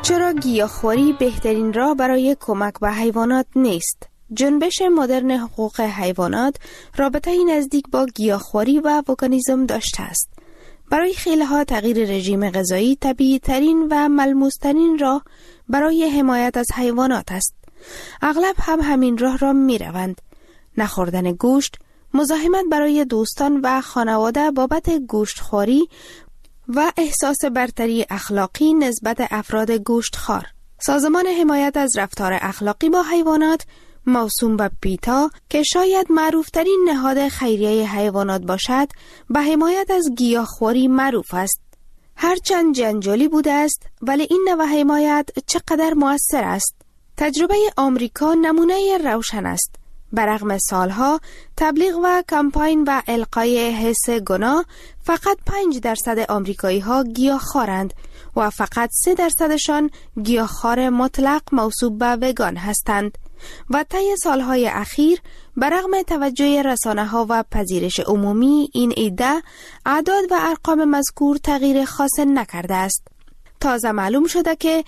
چرا گیاهخواری بهترین راه برای کمک به حیوانات نیست؟ جنبش مدرن حقوق حیوانات رابطه‌ای نزدیک با گیاهخواری و وگانیسم داشته است. برای خیلی‌ها تغییر رژیم غذایی طبیعی ترین و ملموس ترین راه برای حمایت از حیوانات است. اغلب هم همین راه را می روند. نخوردن گوشت، مزاحمت برای دوستان و خانواده بابت گوشتخواری و احساس برتری اخلاقی نسبت افراد گوشتخوار. سازمان حمایت از رفتار اخلاقی با حیوانات موسوم به پیتا که شاید معروفترین نهاد خیریه حیوانات باشد، به حمایت از گیاهخواری معروف است. هرچند جنجالی بوده است، ولی این نوع حمایت چقدر مؤثر است. تجربه آمریکا نمونه روشن است. برغم سالها تبلیغ و کمپاین و القای حس گناه، فقط 5% آمریکایی ها گیاهخوارند و فقط 3%شان گیاهخوار مطلق موصوف به وگان هستند و طی سالهای اخیر برغم توجه رسانه‌ها و پذیرش عمومی این ایده، اعداد و ارقام مذکور تغییر خاص نکرده است. تازه معلوم شده که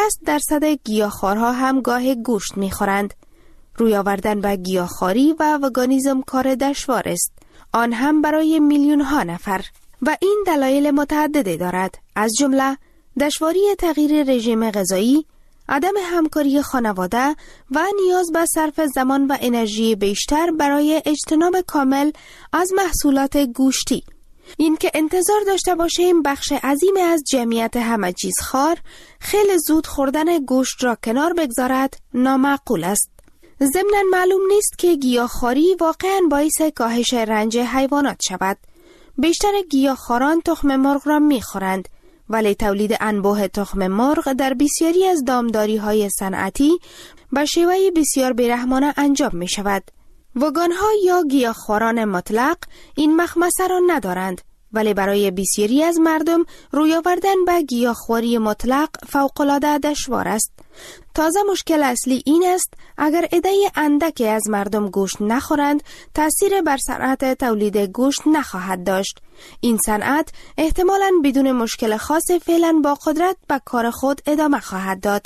60% گیاهخوارها هم گاه گوشت می‌خورند. روی آوردن به گیاهخواری و وگانیسم کار دشوار است، آن هم برای میلیون‌ها نفر، و این دلایل متعددی دارد، از جمله دشواری تغییر رژیم غذایی، عدم همکاری خانواده و نیاز به صرف زمان و انرژی بیشتر برای اجتناب کامل از محصولات گوشتی. این که انتظار داشته باشیم بخش عظیم از جمعیت همه چیز خوار خیلی زود خوردن گوشت را کنار بگذارد نامعقول است. ضمناً معلوم نیست که گیاهخواری واقعاً باعث کاهش رنج حیوانات شود. بیشتر گیاهخواران تخم مرغ را می‌خورند، ولی تولید انبوه تخم مرغ در بسیاری از دامداری‌های صنعتی به شیوه بسیار بیرحمانه انجام می‌شود. وگان‌ها یا گیاهخواران مطلق این مخمسه را ندارند، ولی برای بسیاری از مردم روی آوردن به گیاهخواری مطلق فوق‌العاده دشوار است. تازه مشکل اصلی این است اگر عده اندکی از مردم گوشت نخورند، تأثیر بر صنعت تولید گوشت نخواهد داشت. این صنعت احتمالاً بدون مشکل خاص فعلاً با قدرت به کار خود ادامه خواهد داد.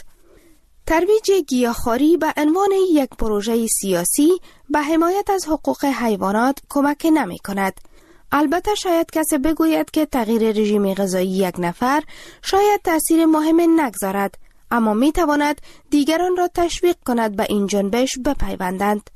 ترویج گیاهخواری به عنوان یک پروژه سیاسی به حمایت از حقوق حیوانات کمک نمی کند. البته شاید کسی بگوید که تغییر رژیم غذایی یک نفر شاید تأثیر مهم نگذارد، اما می تواند دیگران را تشویق کند به این جنبش بپیوندند.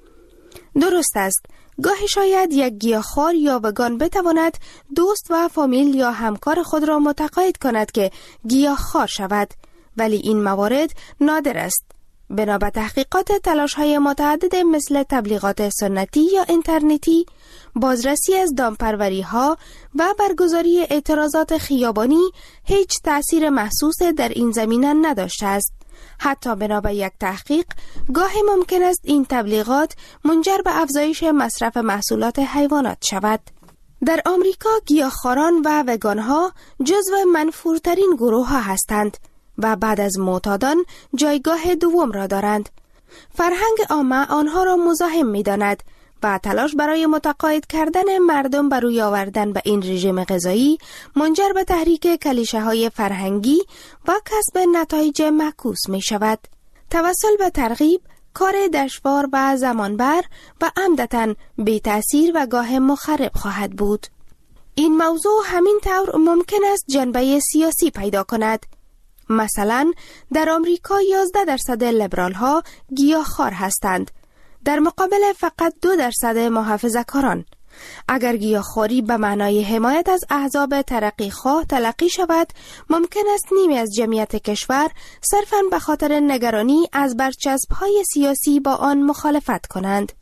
درست است، گاهی شاید یک گیاهخوار یا وگان بتواند دوست و فامیل یا همکار خود را متقاعد کند که گیاهخوار شود، ولی این موارد نادر است. بنا به تحقیقات تلاش‌های متعدد مثل تبلیغات سنتی یا اینترنتی، بازرسی از دامپروری‌ها و برگزاری اعتراضات خیابانی هیچ تأثیر محسوس در این زمینه نداشته است. حتی بنا به یک تحقیق، گاهی ممکن است این تبلیغات منجر به افزایش مصرف محصولات حیوانات شود. در آمریکا گیاهخواران و وگان‌ها جزو منفورترین گروه‌ها هستند و بعد از معتادان جایگاه دوم را دارند. فرهنگ عامه آنها را مزاحم می‌داند و تلاش برای متقاعد کردن مردم بر روی آوردن به این رژیم غذایی منجر به تحریک کلیشه‌های فرهنگی و کسب نتایج معکوس می‌شود. توسل به ترغیب کار دشوار و زمانبر و عمدتاً بی تأثیر و گاه مخرب خواهد بود. این موضوع همین طور ممکن است جنبه سیاسی پیدا کند. مثلا در آمریکا 11% لیبرال ها گیاهخوار هستند، در مقابل فقط 2% محافظه‌کاران. اگر گیاهخواری به معنای حمایت از احزاب ترقیخواه تلقی شود، ممکن است نیمی از جمعیت کشور صرفاً به خاطر نگرانی از برچسب‌های سیاسی با آن مخالفت کنند.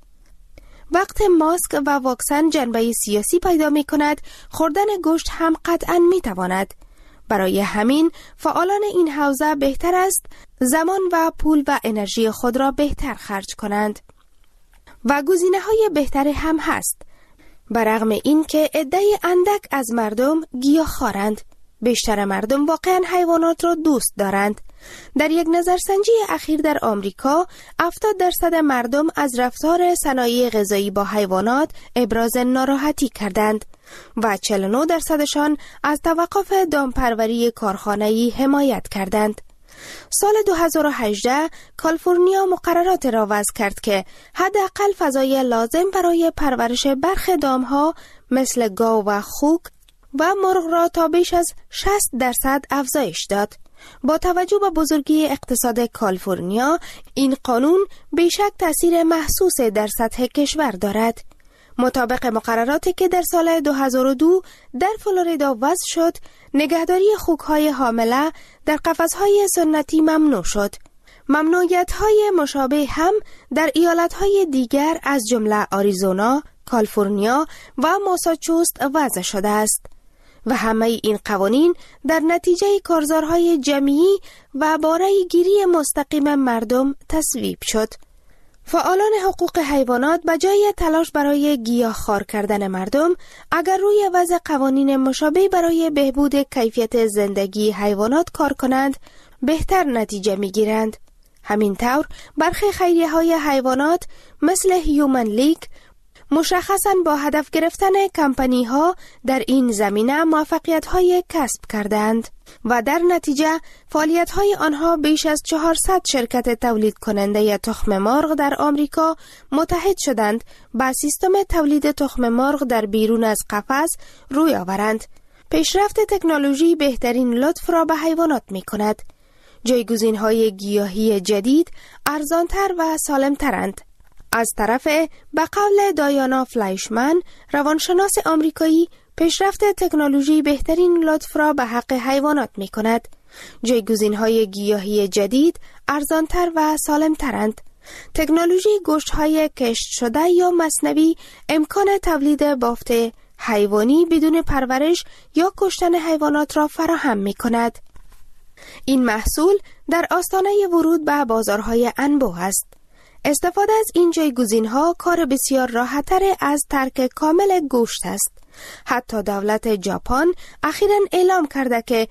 وقت ماسک و واکسن جنبه سیاسی پیدا می کند، خوردن گوشت هم قطعاً می تواند. برای همین فعالان این حوزه بهتر است زمان و پول و انرژی خود را بهتر خرج کنند و گزینه‌های بهتری هم هست. برغم این که عده اندک از مردم گیاهخوارند، بیشتر مردم واقعاً حیوانات را دوست دارند. در یک نظرسنجی اخیر در آمریکا 70% مردم از رفتار صنایع غذایی با حیوانات ابراز ناراحتی کردند و 49%شان از توقف دامپروری کارخانه‌ای حمایت کردند. سال 2018 کالیفرنیا مقررات را وضع کرد که حداقل فضای لازم برای پرورش برخی دامها مثل گاو و خوک و مرغ را تا بیش از 60% افزایش داد. با توجه به بزرگی اقتصاد کالیفرنیا، این قانون بیشک تأثیر محسوس در سطح کشور دارد. مطابق مقرراتی که در سال 2002 در فلوریدا وضع شد، نگهداری خوک‌های حامله در قفس‌های سنتی ممنوع شد. ممنوعیت‌های مشابه هم در ایالت‌های دیگر از جمله آریزونا، کالیفرنیا و ماساچوست وضع شده است و همه این قوانین در نتیجه کارزارهای جمعی و بارای گیری مستقیم مردم تصویب شد. فعالان حقوق حیوانات بجای تلاش برای گیاهخوار کردن مردم، اگر روی وضع قوانین مشابه برای بهبود کیفیت زندگی حیوانات کار کنند، بهتر نتیجه می‌گیرند. همین طور برخی خیریه‌های حیوانات مثل هیومن لیگ مشخصاً با هدف گرفتن کمپانی‌ها در این زمینه موفقیت‌های کسب کردند و در نتیجه فعالیت‌های آنها بیش از 400 شرکت تولید کننده تخم مرغ در آمریکا متحد شدند با سیستم تولید تخم مرغ در بیرون از قفس روی آورند. پیشرفت تکنولوژی بهترین لطف را به حیوانات می‌کند. جایگزین‌های گیاهی جدید ارزان‌تر و سالم‌ترند. از طرف به قول دایانا فلایشمن، روانشناس آمریکایی، پیشرفت تکنولوژی بهترین لطف را به حق حیوانات می کند. جایگزین‌های گیاهی جدید ارزان‌تر و سالم‌ترند. تکنولوژی گوشت‌های کشت شده یا مصنوعی امکان تولید بافت حیوانی بدون پرورش یا کشتن حیوانات را فراهم می کند. این محصول در آستانه ورود به بازارهای انبوه است. استفاده از این جایگزین‌ها کار بسیار راحت‌تر از ترک کامل گوشت است. حتی دولت ژاپن اخیراً اعلام کرده که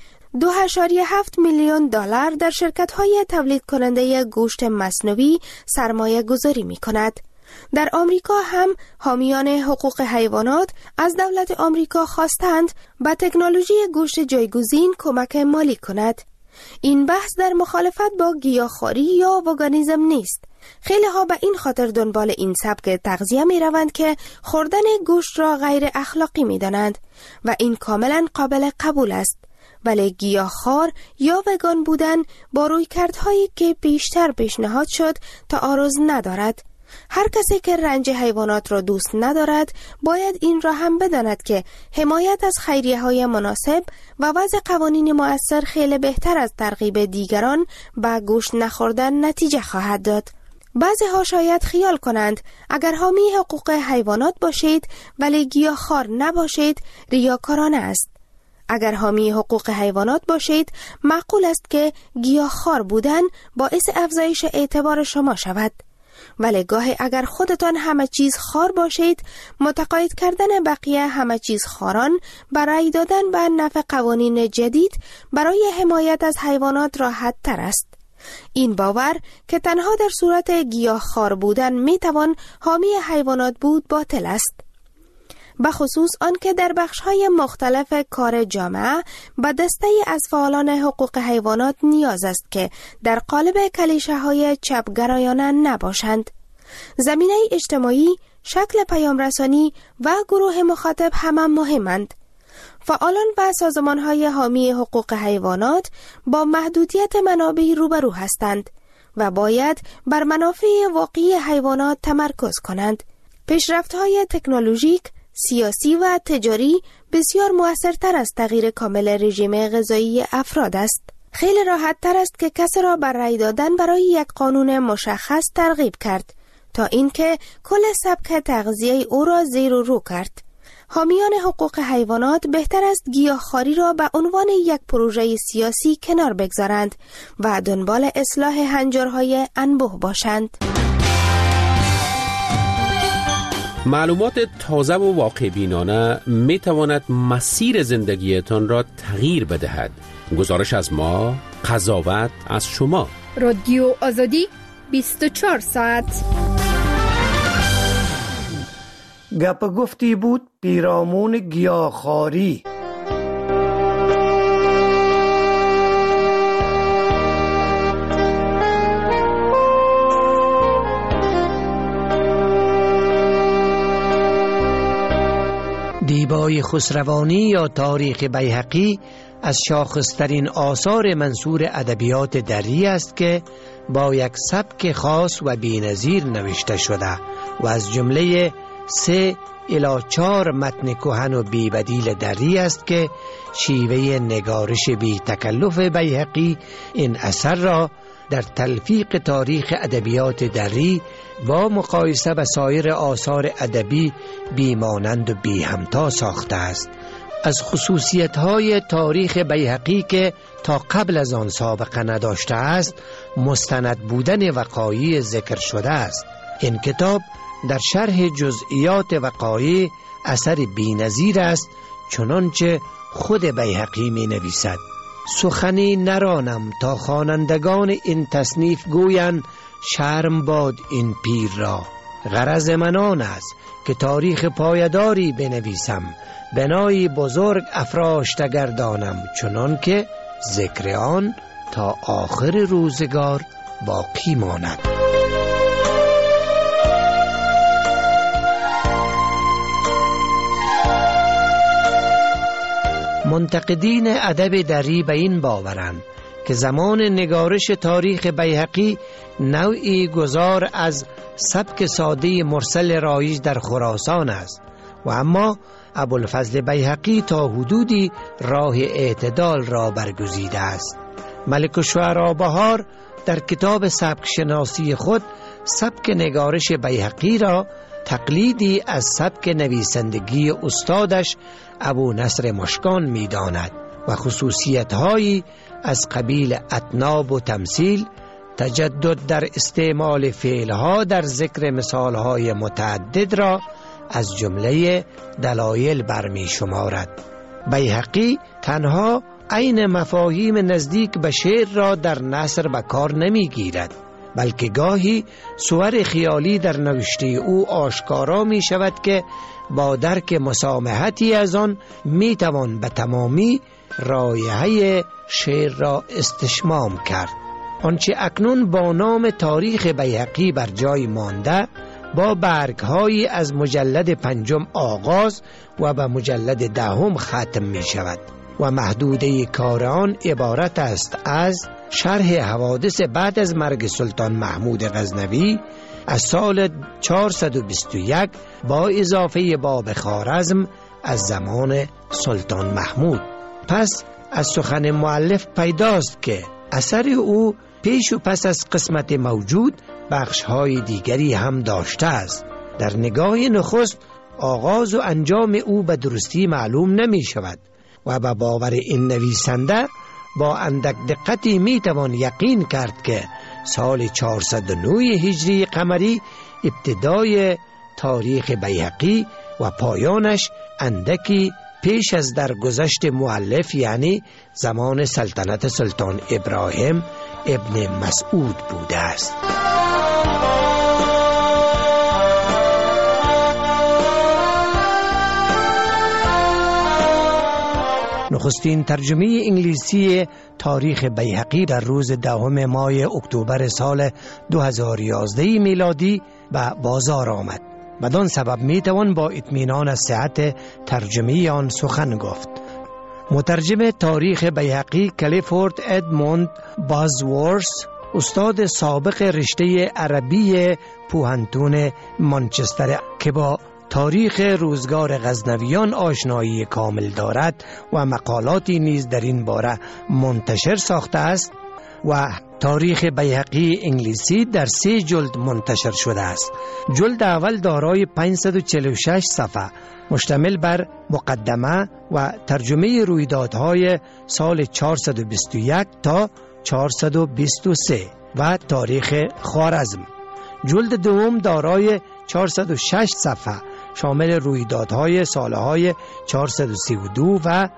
$2.7 میلیون در شرکت‌های تولید کننده گوشت مصنوعی سرمایه گذاری می‌کند. در آمریکا هم حامیان حقوق حیوانات از دولت آمریکا خواستند به تکنولوژی گوشت جایگزین کمک مالی کند. این بحث در مخالفت با گیاهخواری یا وگانیسم نیست. خیلی ها به این خاطر دنبال این سبک تغذیه می روند که خوردن گوشت را غیر اخلاقی می دانند و این کاملا قابل قبول است. ولی گیاهخوار یا وگان بودن با رویکردهایی که بیشتر پیشنهاد شد تعارض ندارد. هر کسی که رنج حیوانات را دوست ندارد باید این را هم بداند که حمایت از خیریه‌های مناسب و وضع قوانین مؤثر خیلی بهتر از ترغیب دیگران به گوشت نخوردن نتیجه خواهد داد. بعضی ها شاید خیال کنند اگر حامی حقوق حیوانات باشید ولی گیاهخوار نباشید ریاکارانه است. اگر حامی حقوق حیوانات باشید معقول است که گیاهخوار بودن باعث افزایش اعتبار شما شود. ولی گاهی اگر خودتان همه چیز خوار باشید، متقاعد کردن بقیه همه چیز خواران برای دادن به نفع قوانین جدید برای حمایت از حیوانات راحت تر است. این باور که تنها در صورت گیاهخوار بودن میتوان حامی حیوانات بود باطل است. بخصوص آنکه در بخش‌های مختلف کار جامعه به دسته‌ای از فعالان حقوق حیوانات نیاز است که در قالب کلیشه‌های چپگرایانه نباشند. زمینه اجتماعی، شکل پیامرسانی و گروه مخاطب همه مهمند. فعالان و سازمان‌های حامی حقوق حیوانات با محدودیت منابع روبرو هستند و باید بر منافع واقعی حیوانات تمرکز کنند. پیشرفت‌های تکنولوژیک، سیاسی و تجاری بسیار مؤثرتر از تغییر کامل رژیم غذایی افراد است. خیلی راحت تر است که کسی را بر رأی دادن برای یک قانون مشخص ترغیب کرد تا اینکه کل سبک تغذیه او را زیر و رو کرد. حامیان حقوق حیوانات بهتر است گیاهخواری را به عنوان یک پروژه سیاسی کنار بگذارند و دنبال اصلاح هنجارهای انبوه باشند. معلومات تازه و واقع بینانه می تواند مسیر زندگیتان را تغییر بدهد. گزارش از ما، قضاوت از شما. رادیو آزادی 24 ساعت. گپ گفتی بود پیرامون گیاهخواری. دیبای خسروانی یا تاریخ بیهقی از شاخصترین آثار منثور ادبیات دری است که با یک سبک خاص و بی‌نظیر نوشته شده و از جمله 3 الی 4 متن کهن و بی‌بدیل دری است که شیوه نگارش بی تکلف بیهقی این اثر را در تلفیق تاریخ ادبیات دری با مقایسه با سایر آثار ادبی بیمانند و بی همتا ساخته است. از خصوصیت‌های تاریخ بیهقی که تا قبل از آن سابقه نداشته است مستند بودن وقایع ذکر شده است. این کتاب در شرح جزئیات وقایع اثر بی‌نظیر است، چنانچه خود بیهقی می نویسد: سخنی نرانم تا خوانندگان این تصنیف گویند شرم باد این پیر را. غرض من آن است که تاریخ پایداری بنویسم، بنایی بزرگ افراشته گردانم، چنان که ذکر آن تا آخر روزگار باقی ماند. منتقدین ادب دری به این باورند که زمان نگارش تاریخ بیهقی نوعی گذار از سبک ساده مرسل رایج در خراسان است و اما ابوالفضل بیهقی تا حدودی راه اعتدال را برگزیده است. ملک الشعراء بهار در کتاب سبک شناسی خود سبک نگارش بیهقی را تقلیدی از سبک نویسندگی استادش ابو نصر مشکان می داند و خصوصیت‌هایی از قبیل اطناب و تمثیل، تجدد در استعمال فعلها در ذکر مثالهای متعدد را از جمله دلایل برمی شمارد. بیهقی تنها عین مفاهیم نزدیک به شعر را در نثر به کار نمی گیرد، بلکه گاهی صور خیالی در نوشته او آشکارا می شود که با درک مسامحتی از آن می توان به تمامی رایحه شعر را استشمام کرد. آنچه اکنون با نام تاریخ بیهقی بر جای مانده با برگ‌هایی از مجلد 5 آغاز و به مجلد 10 ختم می شود و محدوده کار آن عبارت است از شرح حوادث بعد از مرگ سلطان محمود غزنوی از سال 421 با اضافه باب خوارزم از زمان سلطان محمود. پس از سخن مؤلف پیداست که اثر او پیش و پس از قسمت موجود بخش‌های دیگری هم داشته است. در نگاه نخست آغاز و انجام او به درستی معلوم نمی شود و به باور این نویسنده با اندک دقتی می توان یقین کرد که سال 409 هجری قمری ابتدای تاریخ بیهقی و پایانش اندکی پیش از درگذشت مؤلف، یعنی زمان سلطنت سلطان ابراهیم ابن مسعود بوده است. نخستین ترجمه انگلیسی تاریخ بیهقی در روز 10 ماه اکتبر سال 2011 میلادی به بازار آمد. بدان سبب میتوان با اطمینان از صحت ترجمه آن سخن گفت. مترجم تاریخ بیهقی کلیفورد ادموند بازورث، استاد سابق رشته عربی پوهنتون مانچستر که با تاریخ روزگار غزنویان آشنایی کامل دارد و مقالاتی نیز در این باره منتشر ساخته است و تاریخ بیهقی انگلیسی در 3 جلد منتشر شده است. جلد اول دارای 546 صفحه مشتمل بر مقدمه و ترجمه رویدادهای سال 421 تا 423 و تاریخ خوارزم. جلد دوم دارای 406 صفحه شامل رویدادهای سالهای 432 و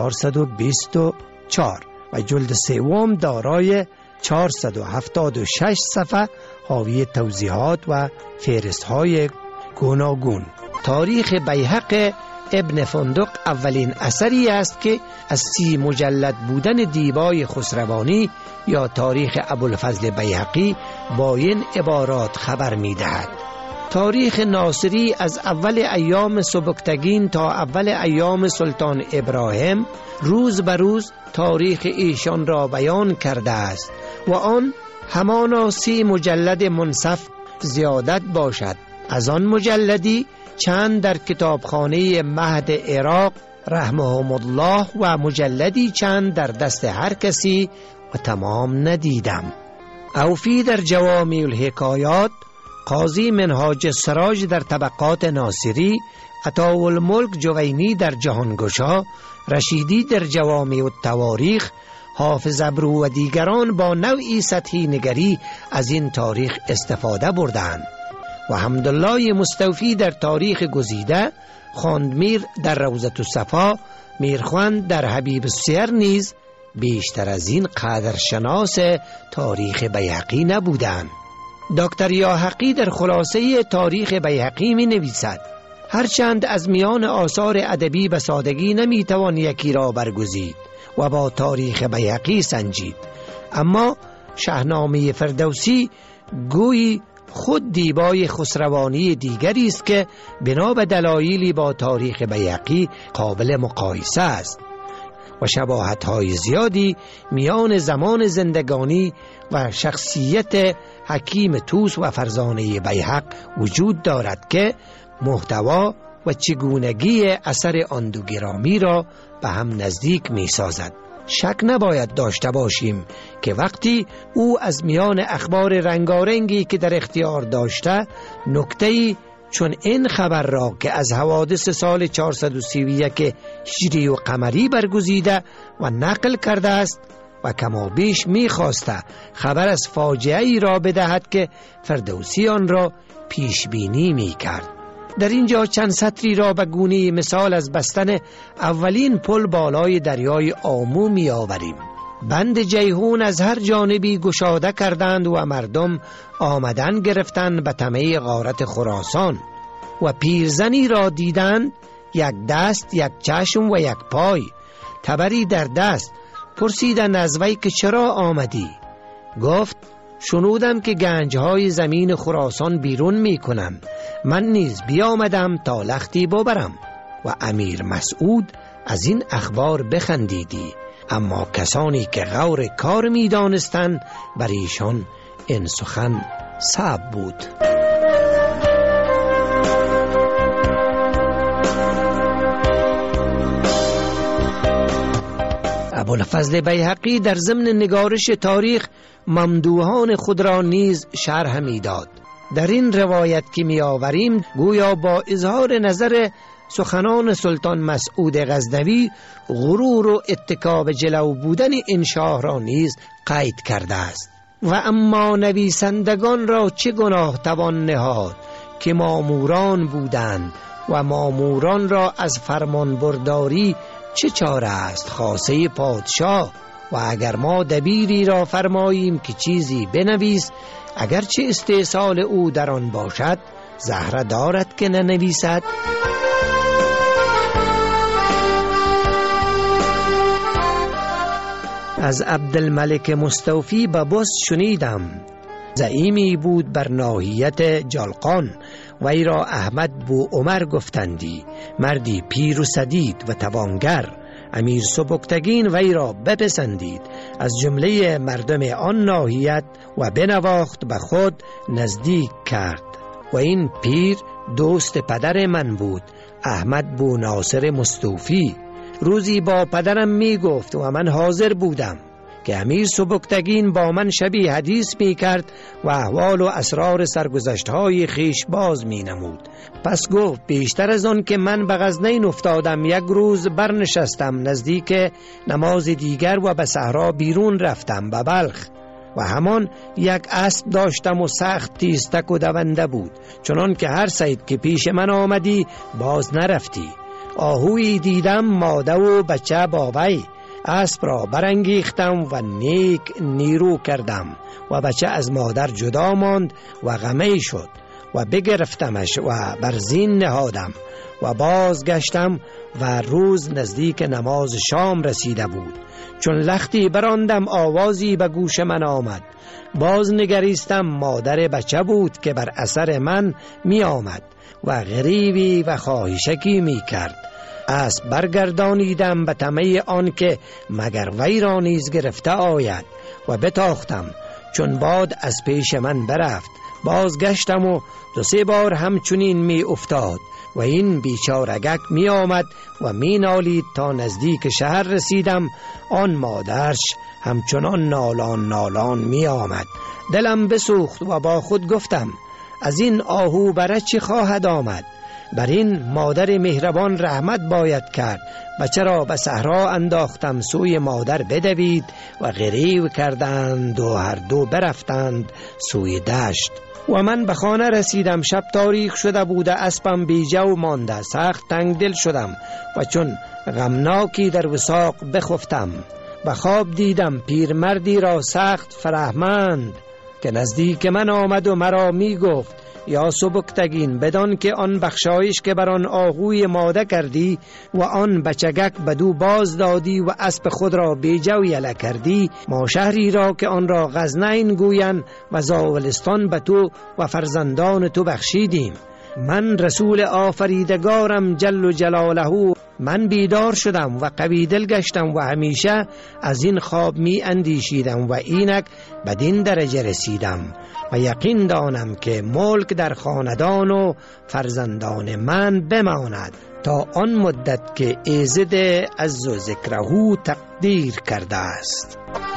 424 و جلد سوم دارای 476 صفحه حاوی توضیحات و فهرست‌های گوناگون. تاریخ بیهق ابن فندق اولین اثری است که از 30 مجلد بودن دیبای خسروانی یا تاریخ ابوالفضل بیهقی با این عبارات خبر می دهد: تاریخ ناصری از اول ایام سبکتگین تا اول ایام سلطان ابراهیم روز به روز تاریخ ایشان را بیان کرده است و آن همانا 30 مجلد منصف زیادت باشد. از آن مجلدی چند در کتابخانه مهد عراق رحمهم الله و مجلدی چند در دست هر کسی و تمام ندیدم. اوفی در جوامع الحکایات، قاضی منهاج السراج در طبقات ناصری، عطاءالملک جوینی در جهانگشا، رشیدی در جوامع التواریخ، حافظ ابرو و دیگران با نوعی سطحی نگری از این تاریخ استفاده بردند و حمدالله مستوفی در تاریخ گزیده، خواندمیر در روضة الصفا، میرخوند در حبیب السیر نیز بیشتر از این قدرشناس تاریخ بیهقی نبودند. دکتر یاحقی در خلاصه تاریخ بیهقی می نویسد: هرچند از میان آثار ادبی به سادگی نمی توان یکی را برگزید و با تاریخ بیهقی سنجید، اما شاهنامه فردوسی گویی خود دیبای خسروانی دیگری است که بنا به دلایلی با تاریخ بیهقی قابل مقایسه است و شباهت‌های زیادی میان زمان زندگانی و شخصیت حکیم طوس و فرزانه بیهق وجود دارد که محتوا و چگونگی اثر آن دو گرامی را به هم نزدیک می سازد. شک نباید داشته باشیم که وقتی او از میان اخبار رنگارنگی که در اختیار داشته نکته‌ای چون این خبر را که از حوادث سال 431 هجری و قمری برگزیده و نقل کرده است و کما بیش می‌خواسته خبر از فاجعه ای را بدهد که فردوسی آن را پیش بینی می‌کرد. در اینجا چند سطری را به گونه مثال از بستن اولین پل بالای دریای آمو می آوریم. بند جیهون از هر جانبی گشاده کردند و مردم آمدن گرفتند به طمع غارت خراسان و پیرزنی را دیدند، یک دست، یک چشم و یک پای، تبری در دست. پرسیدند از وی که چرا آمدی؟ گفت شنودم که گنجهای زمین خراسان بیرون می کنند، من نیز بیامدم تا لختی ببرم. و امیر مسعود از این اخبار بخندیدی، اما کسانی که غور کار می دانستند بر ایشان این سخن صعب بود. ابوالفضل بیهقی در ضمن نگارش تاریخ ممدوحان خود را نیز شرح می داد. در این روایت که می آوریم گویا با اظهار نظر سخنان سلطان مسعود غزنوی غرور و اتکا به جلو بودن این شاه را نیز قید کرده است. و اما نویسندگان را چه گناه توان نهاد که ماموران بودند و ماموران را از فرمان برداری چه چاره است خاصه پادشاه. و اگر ما دبیری را فرماییم که چیزی بنویس، اگرچه استحصال او در آن باشد، زهره دارد که ننویسد. از عبدالملک مستوفی به بست شنیدم. زعیمی بود بر ناحیت جلقان، وی را احمد بو عمر گفتندی، مردی پیر و سدید و توانگر. امیر سبکتگین وی را بپسندید از جمله مردم آن ناحیت و بنواخت به خود نزدیک کرد. و این پیر دوست پدر من بود، احمد بو ناصر مستوفی. روزی با پدرم می گفت و من حاضر بودم که امیر سبکتگین با من شبی حدیث می کرد و احوال و اسرار سرگذشت‌های خیش باز می نمود. پس گفت بیشتر از آن که من به غزنین افتادم، یک روز برنشستم نزدیک نماز دیگر و به صحرا بیرون رفتم به بلخ و همان یک اسب داشتم و سخت تیزتک و دونده بود، چنان که هر صید که پیش من آمدی باز نرفتی. آهویی دیدم ماده و بچه بابی، اسب را برانگیختم و نیک نیرو کردم و بچه از مادر جدا ماند و غمی شد و بگرفتمش و بر زین نهادم و بازگشتم و روز نزدیک نماز شام رسیده بود. چون لختی براندم آوازی به گوش من آمد. باز نگریستم، مادر بچه بود که بر اثر من می آمد و غریبی و خواهشکی می کرد. اسب برگردانیدم به طمع آن که مگر وی را نیز گرفته آید و بتاختم. چون باد از پیش من برفت، بازگشتم و 2-3 بار همچنین می افتاد و این بیچارگک می آمد و می نالید تا نزدیک شهر رسیدم. آن مادرش همچنان نالان می آمد. دلم بسوخت و با خود گفتم از این آهو برای چی خواهد آمد؟ بر این مادر مهربان رحمت باید کرد. بچه را به صحرا انداختم، سوی مادر بدوید و غریو کردند و هر دو برفتند سوی دشت. و من به خانه رسیدم. شب تاریک شده بوده، اسبم بیجو مانده. سخت تنگ دل شدم و چون غمناکی در وثاق بخفتم. و خواب دیدم پیرمردی را سخت فرهمند که نزدیک من آمد و مرا می گفت یا سبکتگین، بدان که آن بخشایش که بر آن آهوی ماده کردی و آن بچگک بدو باز دادی و اسب خود را بیجو یله کردی، ما شهری را که آن را غزنین گویند و زاولستان به تو و فرزندان تو بخشیدیم. من رسول آفریدگارم جل جلاله. من بیدار شدم و قوی دل گشتم و همیشه از این خواب می اندیشیدم و اینک بدین درجه رسیدم و یقین دانم که ملک در خاندان و فرزندان من بماند تا آن مدت که ایزد عز و ذکره تقدیر کرده است.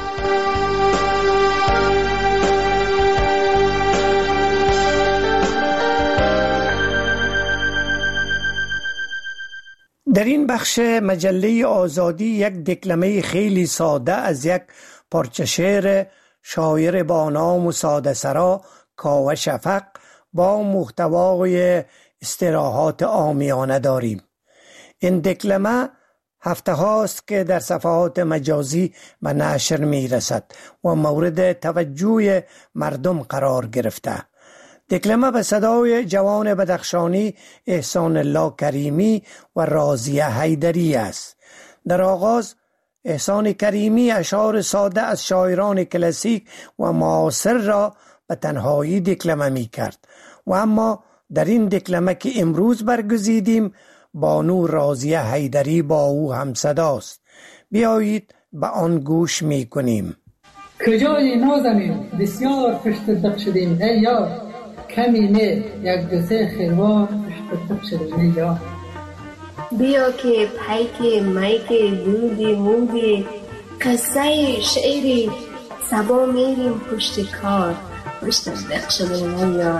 در این بخش مجله آزادی یک دکلمه خیلی ساده از یک پارچه شعر شاعر با نام و ساده سرا کاوه شفق با محتوای استراحات عامیانه داریم. این دکلمه هفته هاست که در صفحات مجازی به نشر می رسد و مورد توجه مردم قرار گرفته. دکلمه به صدای جوان بدخشانی احسان الله کریمی و راضیه حیدری است. در آغاز احسان کریمی اشعار ساده از شاعران کلاسیک و معاصر را به تنهایی دکلمه می کرد و اما در این دکلمه که امروز برگزیدیم بانو راضیه حیدری با او هم صداست. بیایید به آن گوش می کنیم. کجای نازنین بسیار پشت دق شدیم ای یار، کمی نه 1-2-3 خیروار پشت دق شدیم ای یار. بیا که پیک میک دودی مودی قصه شعری سبا میریم پشت کار پشت دق شدیم ای یار.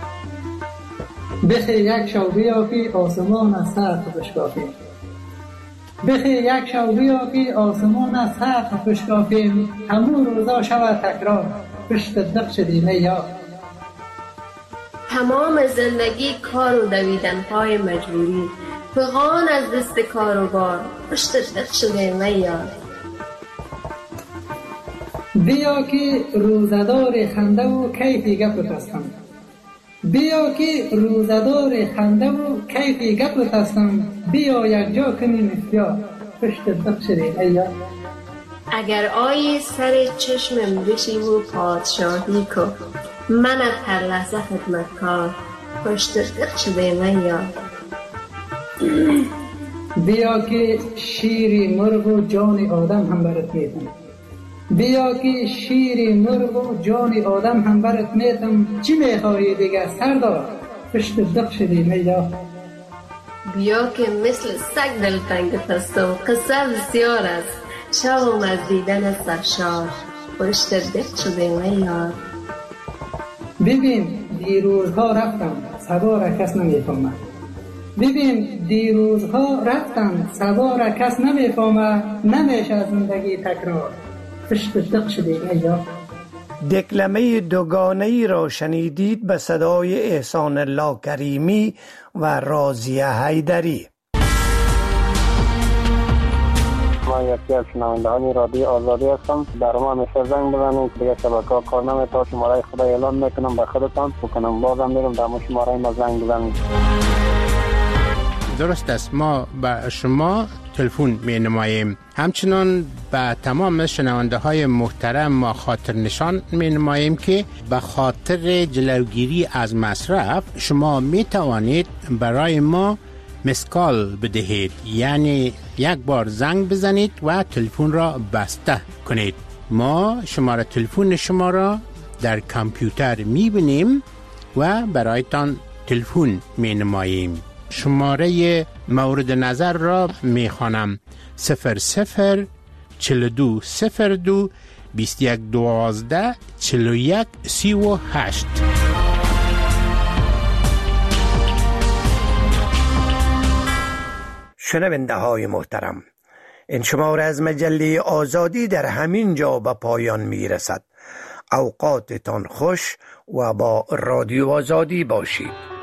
بخی یک شو بیا که آسمان از سقف بشکافیم، بخی یک شو بیا که آسمان از سقف بشکافیم، همون روزا شود تکرار پشت دق شدیم ای یار. تمام زندگی کار و دویدن پای مجبوری، فغان از دست کار و بار پشت دق شدیم ای یار. بیا که روزدار خنده و کیفی گپ بستم، بیا که روزدار خنده و کیفی گپ بستم، بیا یک جا کنیم اختیار پشت دق شدیم ای یار. اگر آیی سر چشمم بشی و پادشاهی کن، من از هر لحظه خدمتکار پشت دق شدیم ای یار. بیا که شیری مرغ و جان آدم هم برات میتم، بیا که شیری مرغ و جان آدم هم برات میتم، چی میخوایی دیگه سردار پشت دق شدیم ای یار. بیا که مثل سگ دلتنگ هستم، قصه بسیار است شوم از دیدن سرشار پشت دق شدیم ای یار. ببین دیروزها رفتم سبا را کس نمیفهمه، ببین دیروزها رفتم سبا را کس نمیفهمه، نمیشه زندگی تکرار پشت دق شدیم ای یار. دکلمه دوگانه‌ای را شنیدید به صدای احسان الله کریمی و راضیه حیدری. من یکی از شنوندهان رادیو آزادی هستم. در ما همیشه زنگ بزنید که دیگه شبکه‌ها کار نمی‌کنه. شماره خدا اعلان میکنم به خودتان بکنم، بازم میرم در شماره ما زنگ بزنید. درست است، ما به شما تلفن می نماییم. همچنان به تمام شنونده های محترم ما خاطر نشان می نماییم که به خاطر جلوگیری از مصرف شما می توانید برای ما مسکال بدهید، یعنی یک بار زنگ بزنید و تلفن را بسته کنید. ما شماره تلفن شما را در کامپیوتر می بینیم و برایتان تلفن می نماییم. شماره مورد نظر را می خوانم: 00 42 02 21 12 41 38. شنونده های محترم، این شماره از مجله آزادی در همین جا به پایان می رسد. اوقاتتان خوش و با رادیو آزادی باشید.